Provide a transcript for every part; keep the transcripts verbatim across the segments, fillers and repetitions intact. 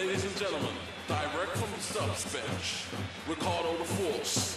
Ladies and gentlemen, direct from the subs bench, Ricardo the Force.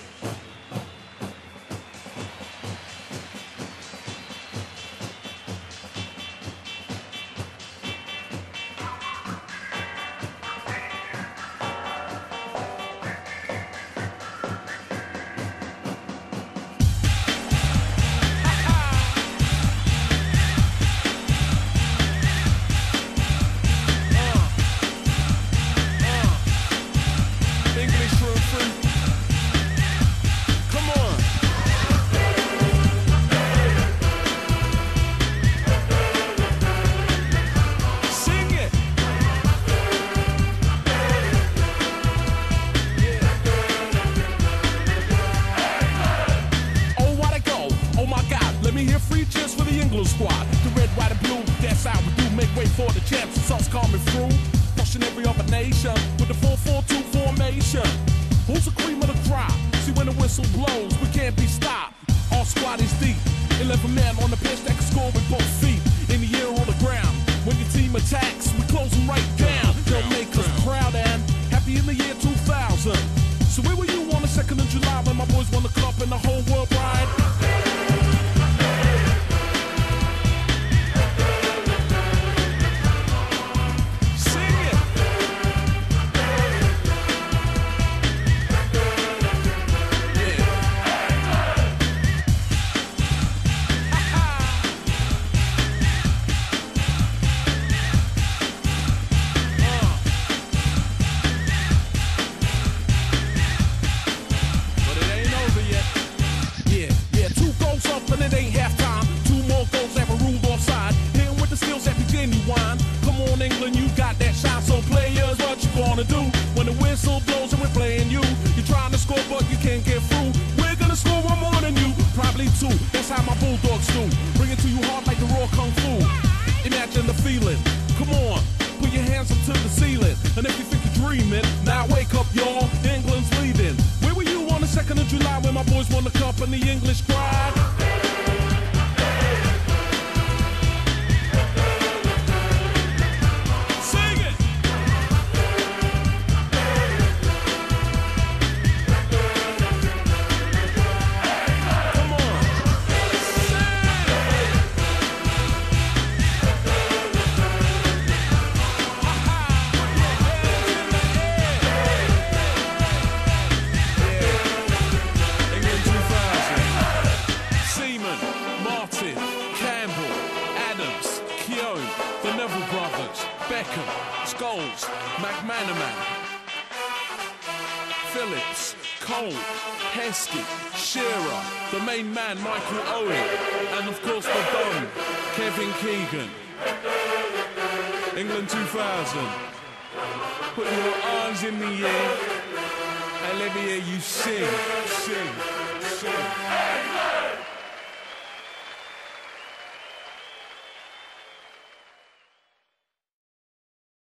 Squad, the red, white, and blue, that's how we do. Make way for the champs, the sauce coming through. Pushing every other nation with the four four two formation. Who's the cream of the crop? See, when the whistle blows, we can't be stopped. Our squad is deep. eleven men on the pitch that can score with both feet. In the air or the ground. When your team attacks, we close them right down. They'll make us proud and happy in the year two thousand. So where were you on the second of July when my boys won the cup and the whole world ride? Do when the whistle blows and we're playing you. You're trying to score but you can't get through. We're gonna score one more than you, probably two. That's how my Bulldogs do. Bring it to you hard like the raw kung fu. Imagine the feeling. Come on, put your hands up to the ceiling. And if you think you're dreaming, now wake up, y'all. England's leading. Where were you on the second of July when my boys won the cup and the English cried? Beckham, Scholes, McManaman, Phillips, Cole, Heskey, Shearer, the main man Michael Owen, and of course the Don, Kevin Keegan. England two thousand. Put your arms in the air and let me hear you sing, sing, sing.